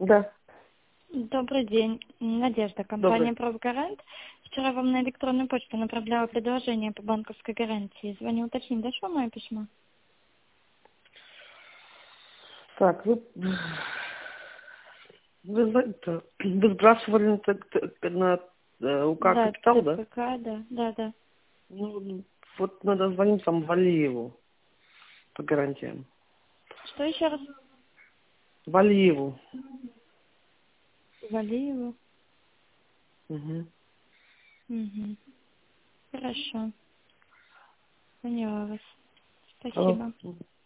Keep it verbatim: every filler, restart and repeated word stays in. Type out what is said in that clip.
Да, Добрый день. Надежда, добрый. компания «Профгарант». Вчера вам на электронную почту направляла предложение по банковской гарантии. Звоню уточнить, дошло мое письмо? Так, вы, вы, знаете, вы сбрасывали на, т- т- на э, УК Да, «Капитал», да? ТПК, да, да, да. Ну, вот надо звонить там Валиеву по гарантиям. Что еще раз? Валиеву. Валиеву. Угу. Угу. Хорошо. Поняла вас. Алло. Спасибо.